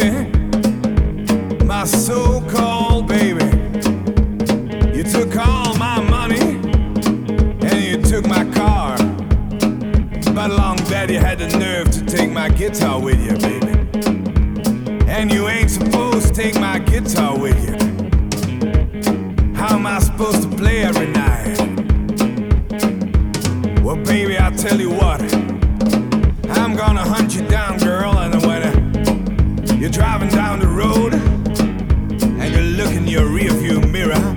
baby, my so-called baby. You took all my money and you took my car, but along that you had the nerve to take my guitar with you, baby. And you ain't supposed to take my guitar with you. How am I supposed to play every night? Well, baby, I'll tell you what, I'm gonna hunt you down, girl, and when you're driving down the road and you look in your rearview mirror,